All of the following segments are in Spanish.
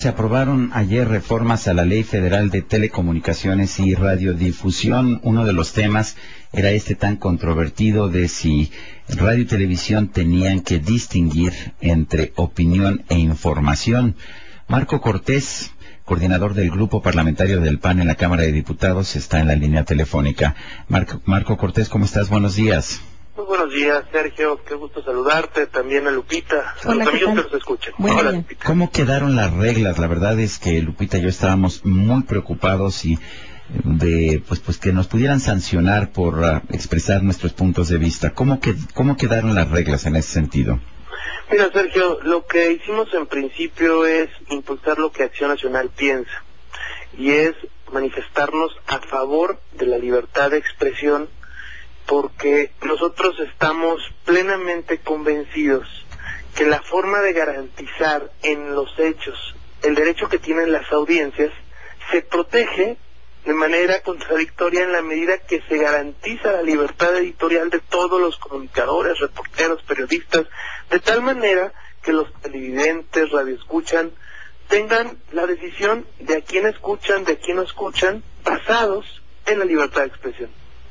Se aprobaron ayer reformas a la Ley Federal de Telecomunicaciones y Radiodifusión. Uno de los temas era este tan controvertido de si radio y televisión tenían que distinguir entre opinión e información. Marco Cortés, coordinador del Grupo Parlamentario del PAN en la Cámara de Diputados, está en la línea telefónica. Marco Cortés, ¿cómo estás? Buenos días. Muy buenos días, Sergio. Qué gusto saludarte. También a Lupita. A Hola, los amigos que nos escuchan. Hola, Lupita. ¿Cómo quedaron las reglas? La verdad es que Lupita y yo estábamos muy preocupados y pues que nos pudieran sancionar por expresar nuestros puntos de vista. ¿Cómo quedaron las reglas en ese sentido? Mira, Sergio, lo que hicimos en principio es impulsar lo que Acción Nacional piensa, y es manifestarnos a favor de la libertad de expresión, porque nosotros estamos plenamente convencidos que la forma de garantizar en los hechos el derecho que tienen las audiencias se protege de manera contradictoria en la medida que se garantiza la libertad editorial de todos los comunicadores, reporteros, periodistas, de tal manera que los televidentes, radioescuchan, tengan la decisión de a quién escuchan, de a quién no escuchan, basados en la libertad de expresión.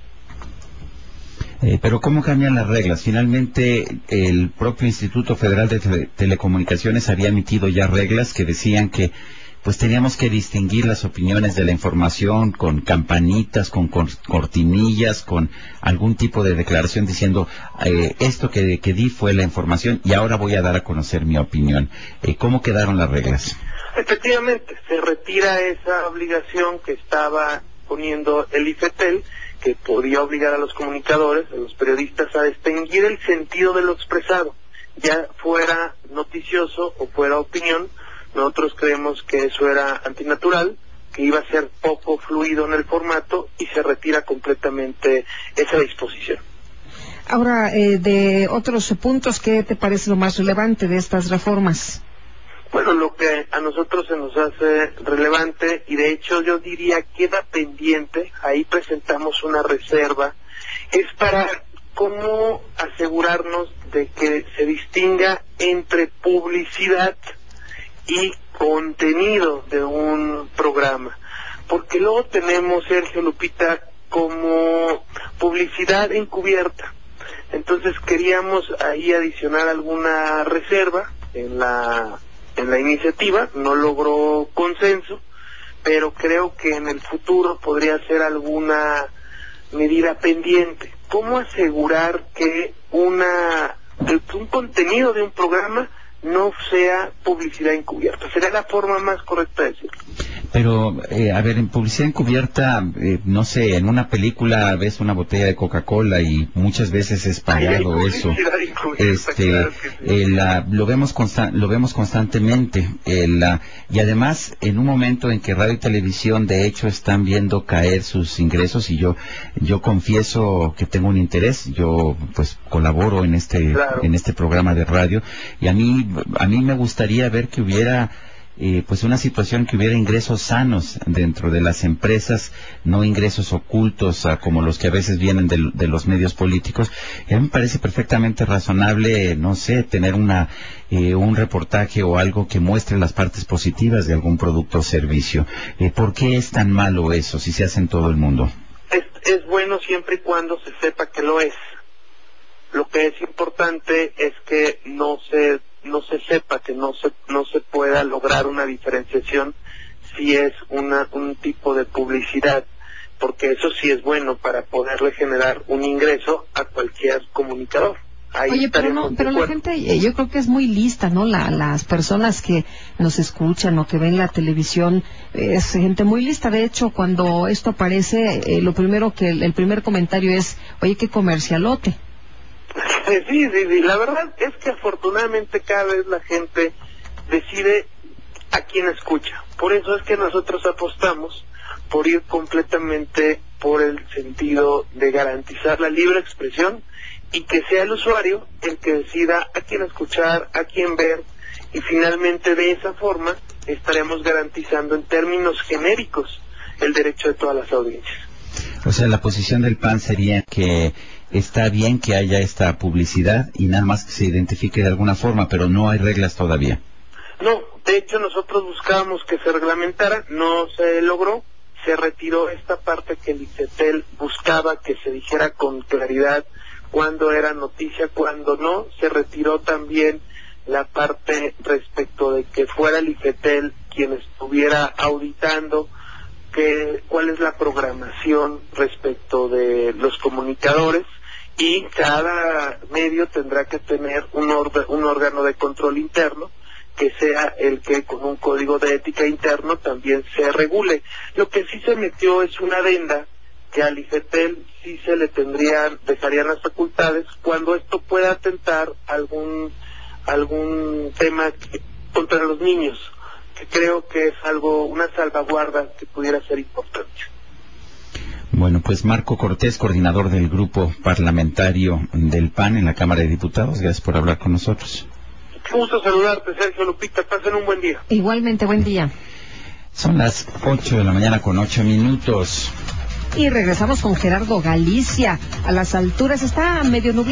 Pero ¿cómo cambian las reglas? Finalmente, el propio Instituto Federal de Telecomunicaciones había emitido ya reglas que decían que pues teníamos que distinguir las opiniones de la información con campanitas, con cortinillas, con algún tipo de declaración diciendo esto que di fue la información y ahora voy a dar a conocer mi opinión. ¿Cómo quedaron las reglas? Efectivamente, se retira esa obligación que estaba poniendo el IFETEL, que podía obligar a los comunicadores, a los periodistas, a distinguir el sentido de lo expresado, ya fuera noticioso o fuera opinión. Nosotros creemos que eso era antinatural, que iba a ser poco fluido en el formato, y se retira completamente esa disposición. Ahora, de otros puntos, ¿qué te parece lo más relevante de estas reformas? Bueno, lo que a nosotros se nos hace relevante, y de hecho yo diría queda pendiente, ahí presentamos una reserva, es para cómo asegurarnos de que se distinga entre publicidad y contenido de un programa. Porque luego tenemos, Sergio, Lupita, como publicidad encubierta. Entonces queríamos ahí adicionar alguna reserva en la iniciativa, no logró consenso, pero creo que en el futuro podría ser alguna medida pendiente. ¿Cómo asegurar que un contenido de un programa no sea publicidad encubierta? Sería la forma más correcta de decirlo. Pero, a ver, en publicidad encubierta, no sé, en una película ves una botella de Coca-Cola y muchas veces es pagado eso. Claro que sí. Lo vemos constantemente. Y además, en un momento en que radio y televisión, de hecho, están viendo caer sus ingresos, y yo confieso que tengo un interés. Yo, pues, colaboro en este programa de radio, y a mí me gustaría ver que hubiera pues una situación que hubiera ingresos sanos dentro de las empresas, no ingresos ocultos como los que a veces vienen de los medios políticos. Y a mí me parece perfectamente razonable, no sé, tener un reportaje o algo que muestre las partes positivas de algún producto o servicio. ¿Por qué es tan malo eso si se hace en todo el mundo? Es bueno siempre y cuando se sepa que lo es. Lo que es importante es que no se sepa, que no se pueda lograr una diferenciación si es un tipo de publicidad, porque eso sí es bueno para poderle generar un ingreso a cualquier comunicador. Ahí Oye, pero la gente, yo creo que es muy lista, ¿no? Las personas que nos escuchan o que ven la televisión, es gente muy lista. De hecho, cuando esto aparece, el primer comentario es, oye, qué comercialote. Sí, la verdad es que afortunadamente cada vez la gente decide a quién escucha. Por eso es que nosotros apostamos por ir completamente por el sentido de garantizar la libre expresión, y que sea el usuario el que decida a quién escuchar, a quién ver, y finalmente de esa forma estaremos garantizando en términos genéricos el derecho de todas las audiencias. O sea, la posición del PAN sería que está bien que haya esta publicidad y nada más que se identifique de alguna forma, pero no hay reglas todavía. No, de hecho nosotros buscábamos que se reglamentara, no se logró, se retiró esta parte que el IFETEL buscaba que se dijera con claridad cuándo era noticia, cuándo no, se retiró también la parte respecto de que fuera el IFETEL quien estuviera auditando cuál es la programación respecto de los comunicadores, y cada medio tendrá que tener un órgano de control interno que sea el que con un código de ética interno también se regule. Lo que sí se metió es una adenda que al IFETEL sí se le dejarían las facultades cuando esto pueda atentar algún tema contra los niños, que creo que es una salvaguarda que pudiera ser importante. Bueno, pues Marco Cortés, coordinador del grupo parlamentario del PAN en la Cámara de Diputados, gracias por hablar con nosotros. Qué gusto saludarte, Sergio, Lupita, pasen un buen día. Igualmente, buen día. Son las 8 de la mañana con 8 minutos. Y regresamos con Gerardo Galicia. A las alturas está medio nublado.